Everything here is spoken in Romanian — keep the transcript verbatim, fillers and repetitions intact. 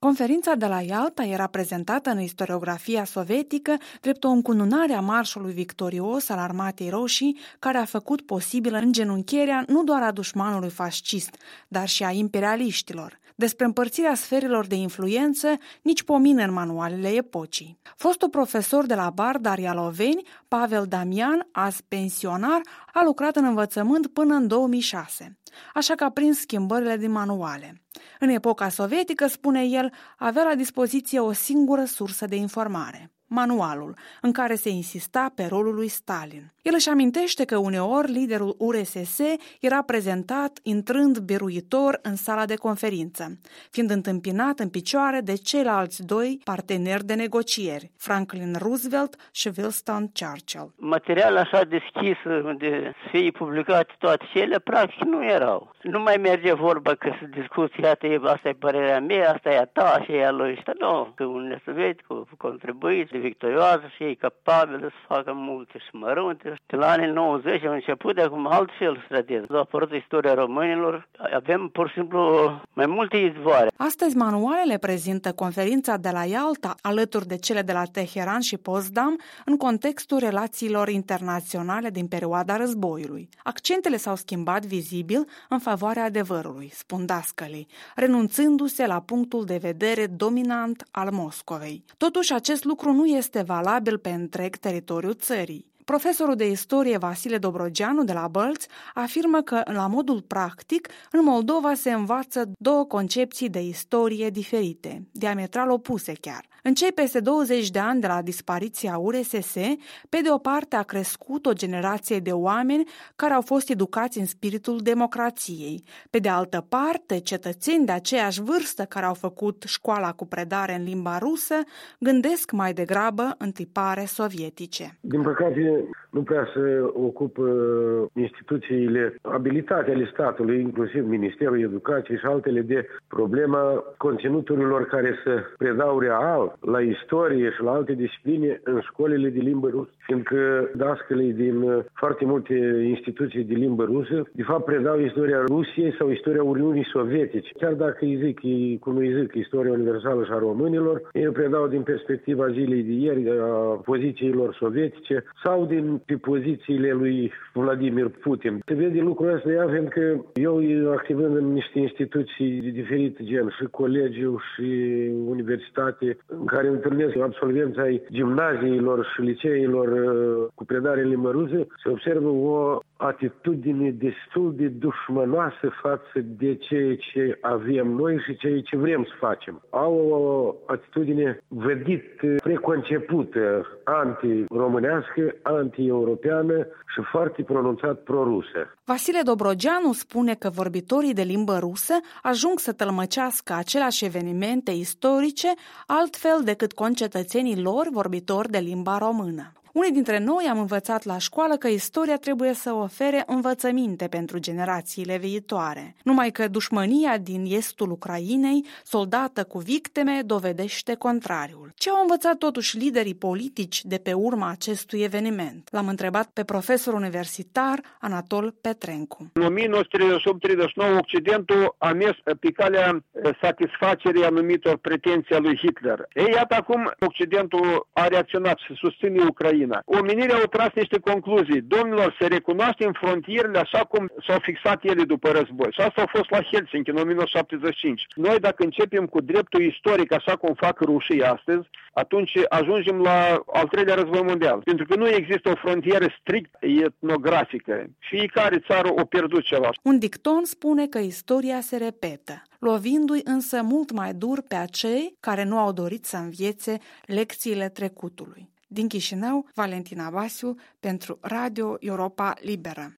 Conferința de la Ialta era prezentată în istoriografia sovietică drept o încununare a marșului victorios al Armatei Roșii, care a făcut posibilă îngenunchierea nu doar a dușmanului fascist, dar și a imperialiștilor. Despre împărțirea sferelor de influență nici pomină în manualele epocii. Fostul profesor de la Bardaria Loveni, Pavel Damian, azi pensionar, a lucrat în învățământ până în două mii șase, așa că a prins schimbările din manuale. În epoca sovietică, spune el, avea la dispoziție o singură sursă de informare, manualul, în care se insista pe rolul lui Stalin. El își amintește că uneori liderul U R S S era prezentat intrând biruitor în sala de conferință, fiind întâmpinat în picioare de ceilalți doi parteneri de negocieri, Franklin Roosevelt și Winston Churchill. Material așa deschis, de să fie publicate toate cele, practic nu erau. Nu mai merge vorba că se discuție, iată, asta e părerea mea, asta e a ta, și e a lui ăsta. Nu, că Uniunea Sovietică a contribuit, e victorioasă și e capabilă să facă multe și mărunte. De la anii nouăzeci au început de acum altfel strategic. A apărut istoria românilor, avem pur și simplu mai multe izvoare. Astăzi manualele prezintă conferința de la Ialta alături de cele de la Teheran și Potsdam în contextul relațiilor internaționale din perioada războiului. Accentele s-au schimbat vizibil în favoarea adevărului, spun dascălii, renunțându-se la punctul de vedere dominant al Moscovei. Totuși, acest lucru nu este valabil pe întreg teritoriul țării. Profesorul de istorie Vasile Dobrogeanu de la Bălți afirmă că, la modul practic, în Moldova se învață două concepții de istorie diferite, diametral opuse chiar. În cei peste douăzeci de ani de la dispariția U R S S, pe de o parte a crescut o generație de oameni care au fost educați în spiritul democrației. Pe de altă parte, cetățeni de aceeași vârstă care au făcut școala cu predare în limba rusă gândesc mai degrabă în tipare sovietice. Din păcate, nu prea se ocupă instituțiile abilitate ale statului, inclusiv Ministerul Educației și altele, de problema conținuturilor care se predau real la istorie și la alte discipline în școlile de limbă rusă, fiindcă dascălii din foarte multe instituții de limbă rusă, de fapt, predau istoria Rusiei sau istoria Uniunii Sovietice. Chiar dacă îi zic, cum îi zic, istoria universală și a românilor, ei predau din perspectiva zilei de ieri, a pozițiilor sovietice sau din pe pozițiile lui Vladimir Putin. Se vede lucrul ăsta, ea, fiindcă eu, activând în niște instituții de diferit gen, și colegiu și universitate, în care întâlnesc absolvenți ai gimnaziilor și liceilor cu predare în limba rusă, se observă o atitudine destul de dușmănoasă față de ceea ce avem noi și ceea ce vrem să facem. Au o atitudine vădit preconcepută, anti-românească, anti-europeană și foarte pronunțat pro-rusă. Vasile Dobrogeanu spune că vorbitorii de limbă rusă ajung să tălmăcească aceleași evenimente istorice altfel decât concetățenii lor vorbitori de limba română. Unii dintre noi am învățat la școală că istoria trebuie să ofere învățăminte pentru generațiile viitoare. Numai că dușmânia din estul Ucrainei, soldată cu victime, dovedește contrariul. Ce au învățat totuși liderii politici de pe urma acestui eveniment? L-am întrebat pe profesor universitar Anatol Petrencu. În o mie nouă sute treizeci și opt treizeci și nouă, Occidentul a mers pe calea satisfacerii anumitor pretenții a lui Hitler. Ei, iată acum Occidentul a reacționat și susține Ucraina. Omenirea au tras niște concluzii. Domnilor, să recunoaștem frontierele așa cum s-au fixat ele după război. Și asta a fost la Helsinki în o mie nouă sute șaptezeci și cinci. Noi, dacă începem cu dreptul istoric așa cum fac rușii astăzi, atunci ajungem la al treilea război mondial. Pentru că nu există o frontieră strict etnografică. Fiecare țară o pierdut ceva. Un dicton spune că istoria se repetă, lovindu-i însă mult mai dur pe acei care nu au dorit să înviețe lecțiile trecutului. Din Chișinău, Valentina Basiu pentru Radio Europa Liberă.